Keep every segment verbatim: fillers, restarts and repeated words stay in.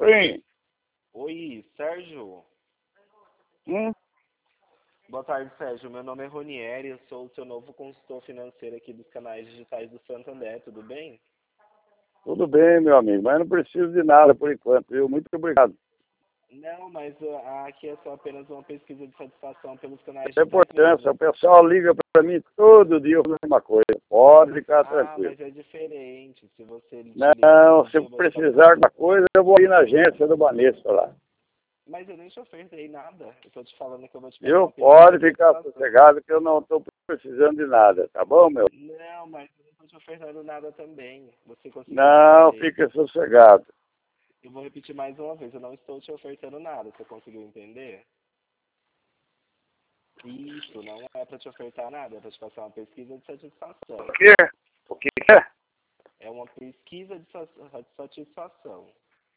Sim. Oi, Sérgio. Hum? Boa tarde, Sérgio. Meu nome é Ronieri, eu sou o seu novo consultor financeiro aqui dos canais digitais do Santander, tudo bem? Tudo bem, meu amigo, mas não preciso de nada por enquanto, viu? Muito obrigado. Não, mas uh, aqui é só apenas uma pesquisa de satisfação pelos canais Tem digitais importância, mesmo. o pessoal liga para mim todo dia a mesma coisa. Pode ficar Ah, tranquilo. mas é diferente. Se você te ligar Não, todo se dia, eu eu vou te passar. precisar da coisa, eu vou ir na agência do Banespa lá. Mas eu nem te ofertei nada. Eu tô te falando que eu vou te passar Viu? uma pesquisa Pode de ficar satisfação. sossegado que eu não estou precisando de nada, tá bom, meu? Não, mas eu não tô te ofertando nada também. Você conseguiu Não, entender? fique sossegado. Eu vou repetir mais uma vez. Eu não estou te ofertando nada. Você conseguiu entender? Isso, não é para te ofertar nada, é para te passar uma pesquisa de satisfação. O quê? O que é? É uma pesquisa de sa- de satisfação.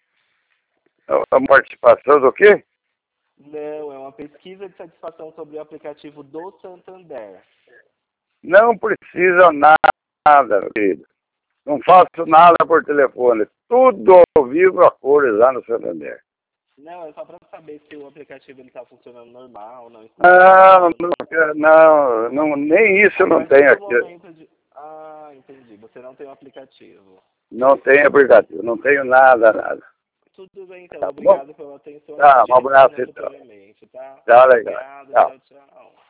A participação do quê? Não, é uma pesquisa de satisfação sobre o aplicativo do Santander. Não precisa nada, meu querido. Não faço nada por telefone. Tudo ao vivo a cores lá no Santander. Não, é só para saber se o aplicativo está funcionando normal, não está Não, travando. não, não, não, nem isso eu A não partir tenho do aqui. momento de... Ah, entendi. Você não tem o aplicativo. Não tenho aplicativo, não tenho nada, nada. Tudo bem, então. Tá bom? Obrigado pela atenção. A Tá, gente um abraço retorna então. futuramente, tá? Tá legal. Obrigado. Tchau. Tchau, tchau.